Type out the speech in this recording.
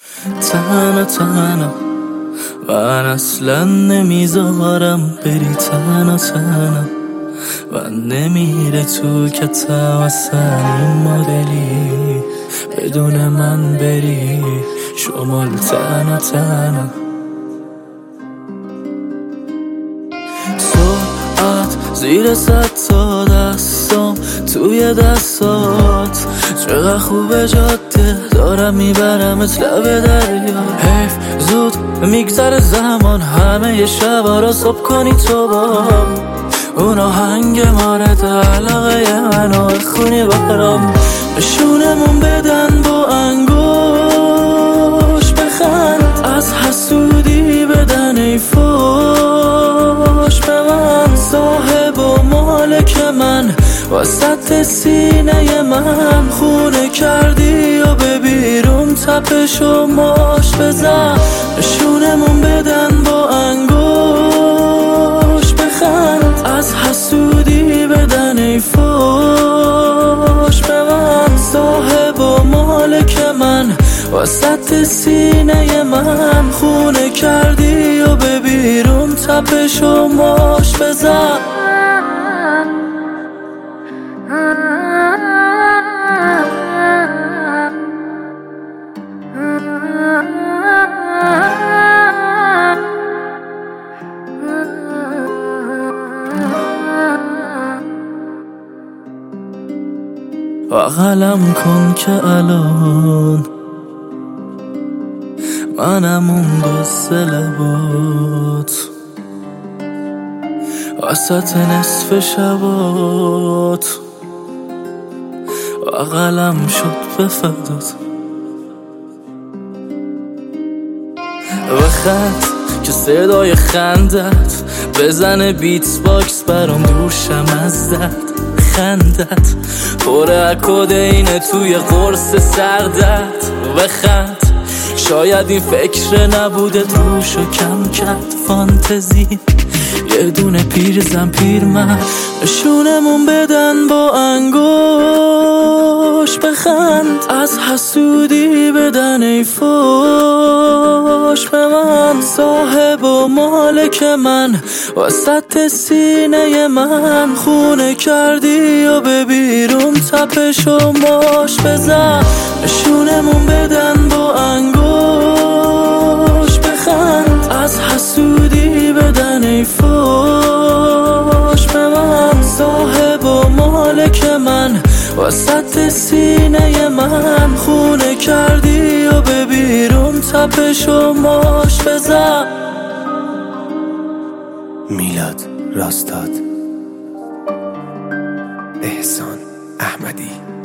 تنها من اصلا نمیذارم بری تنها و نمیره تو کتم اصلا این مدلی بدون من بری شمال تنها ساعت زیر 100 تا دستام توی دستات چقدر خوبه جاده دارم میبرمت لب دریا حیف زود میگذره زمان همه ی شبا را صبح کنی تو با اون آهنگ مارد علاقه منو خونی برام نشونمون بدن با انگوش بخند از حسودی بدن ای فوش به من صاحب و مالک من وسط سینه من خونه کردی و به بیرون تپش و ماش بزن نشونمون بدن با انگوش بخند از حسودی بدن ای فوش به من صاحب و مالک من وسط سینه من خونه کردی و به بیرون تپش و ماش بزن بغلم کن که الان منم اون دوست لبات وسط نصف شبات بغلم شد به فدات بخند که صدای خندت بزنه بیتس باکس برام دور شم از درد خندت پر کدینه توی قرص سردت بخند شاید این فکر نبوده روشو کم کرد فانتزی یه دونه پیرزن پیرمرد نشونمون بدن با انگوش بخند از حسودی بدن ای فوش به من صاحب و مالک من وسط سینه من خونه کردی و به بیرون تپش و ماش بزن نشونمون بدن با انگوش بخند از حسودی بدن ای فوش به من صاحب و مالک من وسط سینه من خونه کردی و به بیرون تپش و ماش بزن میلاد راستاد احسان احمدی